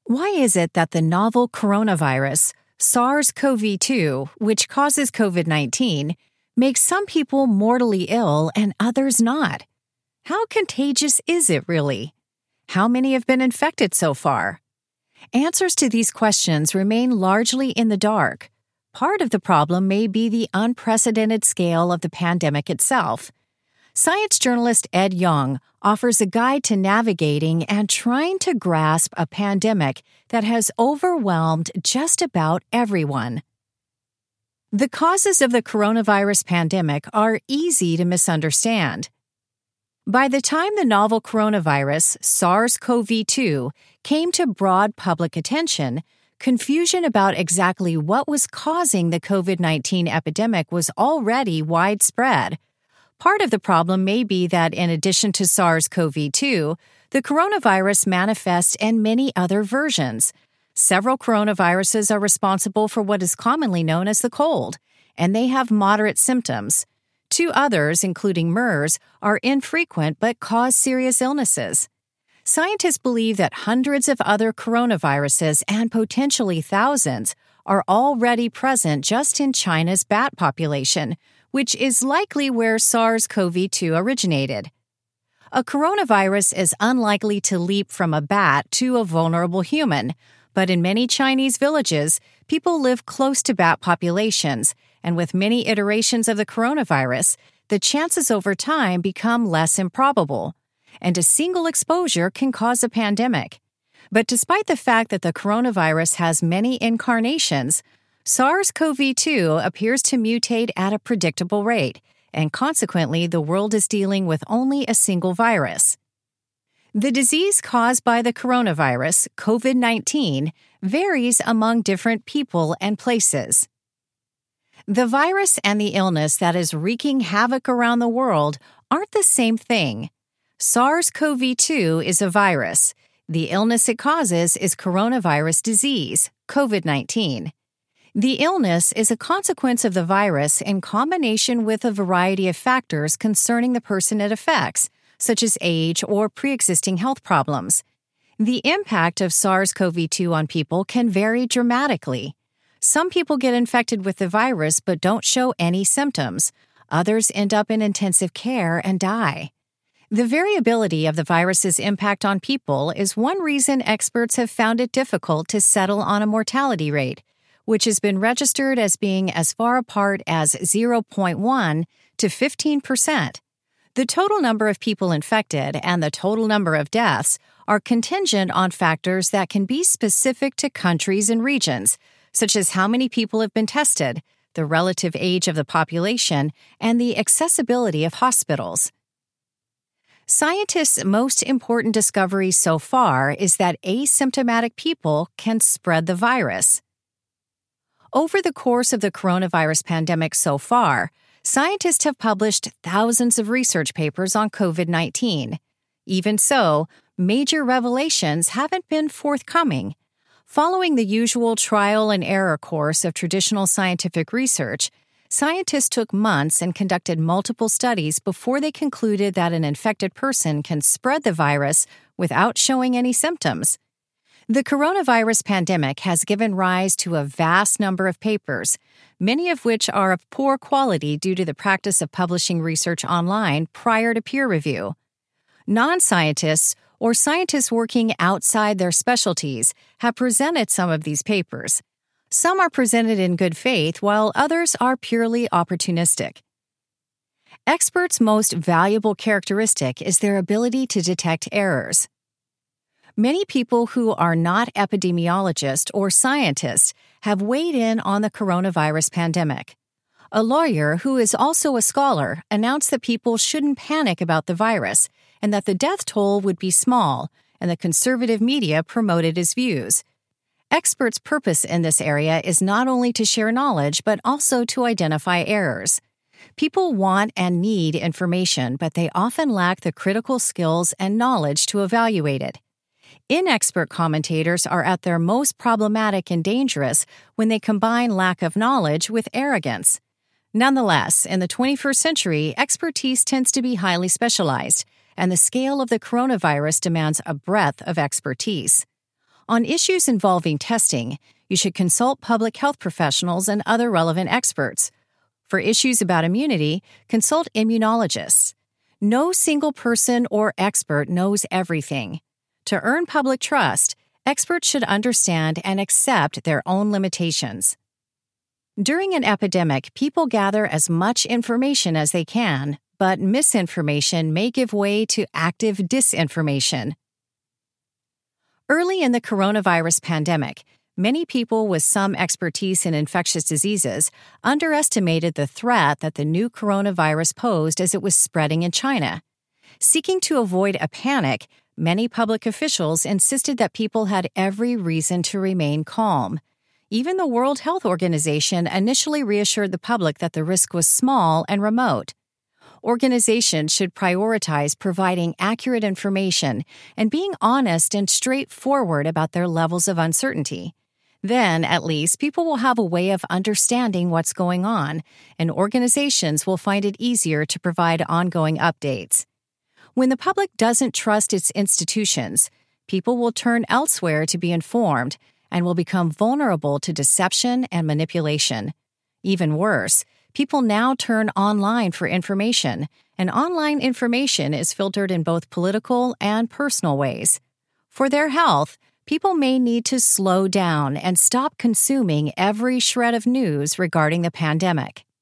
Why is it that the novel coronavirus, SARS-CoV-2, which causes COVID-19, makes some people mortally ill and others not? How contagious is it really? How many have been infected so far? Answers to these questions remain largely in the dark. Part of the problem may be the unprecedented scale of the pandemic itself. Science journalist Ed Yong offers a guide to navigating and trying to grasp a pandemic that has overwhelmed just about everyone. The causes of the coronavirus pandemic are easy to misunderstand. By the time the novel coronavirus, SARS-CoV-2, came to broad public attention, confusion about exactly what was causing the COVID-19 epidemic was already widespread. Part of the problem may be that in addition to SARS-CoV-2, the coronavirus manifests in many other versions. Several coronaviruses are responsible for what is commonly known as the cold, and they have moderate symptoms. Two others, including MERS, are infrequent but cause serious illnesses. Scientists believe that hundreds of other coronaviruses and potentially thousands are already present just in China's bat population, which is likely where SARS-CoV-2 originated. A coronavirus is unlikely to leap from a bat to a vulnerable human, but in many Chinese villages, people live close to bat populations, and with many iterations of the coronavirus, the chances over time become less improbable, and a single exposure can cause a pandemic. But despite the fact that the coronavirus has many incarnations, SARS-CoV-2 appears to mutate at a predictable rate, and consequently, the world is dealing with only a single virus. The disease caused by the coronavirus, COVID-19, varies among different people and places. The virus and the illness that is wreaking havoc around the world aren't the same thing. SARS-CoV-2 is a virus. The illness it causes is coronavirus disease, COVID-19. The illness is a consequence of the virus in combination with a variety of factors concerning the person it affects, such as age or pre-existing health problems. The impact of SARS-CoV-2 on people can vary dramatically. Some people get infected with the virus but don't show any symptoms. Others end up in intensive care and die. The variability of the virus's impact on people is one reason experts have found it difficult to settle on a mortality rate, which has been registered as being as far apart as 0.1 to 15%. The total number of people infected and the total number of deaths are contingent on factors that can be specific to countries and regions, such as how many people have been tested, the relative age of the population, and the accessibility of hospitals. Scientists' most important discovery so far is that asymptomatic people can spread the virus. Over the course of the coronavirus pandemic so far, scientists have published thousands of research papers on COVID-19. Even so, major revelations haven't been forthcoming. Following the usual trial and error course of traditional scientific research, scientists took months and conducted multiple studies before they concluded that an infected person can spread the virus without showing any symptoms. The coronavirus pandemic has given rise to a vast number of papers, many of which are of poor quality due to the practice of publishing research online prior to peer review. Non-scientists or scientists working outside their specialties have presented some of these papers. Some are presented in good faith, while others are purely opportunistic. Experts' most valuable characteristic is their ability to detect errors. Many people who are not epidemiologists or scientists have weighed in on the coronavirus pandemic. A lawyer who is also a scholar announced that people shouldn't panic about the virus and that the death toll would be small, and the conservative media promoted his views. Experts' purpose in this area is not only to share knowledge, but also to identify errors. People want and need information, but they often lack the critical skills and knowledge to evaluate it. Inexpert commentators are at their most problematic and dangerous when they combine lack of knowledge with arrogance. Nonetheless, in the 21st century, expertise tends to be highly specialized, and the scale of the coronavirus demands a breadth of expertise. On issues involving testing, you should consult public health professionals and other relevant experts. For issues about immunity, consult immunologists. No single person or expert knows everything. To earn public trust, experts should understand and accept their own limitations. During an epidemic, people gather as much information as they can, but misinformation may give way to active disinformation. Early in the coronavirus pandemic, many people with some expertise in infectious diseases underestimated the threat that the new coronavirus posed as it was spreading in China. Seeking to avoid a panic, many public officials insisted that people had every reason to remain calm. Even the World Health Organization initially reassured the public that the risk was small and remote. Organizations should prioritize providing accurate information and being honest and straightforward about their levels of uncertainty. Then, at least, people will have a way of understanding what's going on, and organizations will find it easier to provide ongoing updates. When the public doesn't trust its institutions, people will turn elsewhere to be informed and will become vulnerable to deception and manipulation. Even worse, people now turn online for information, and online information is filtered in both political and personal ways. For their health, people may need to slow down and stop consuming every shred of news regarding the pandemic.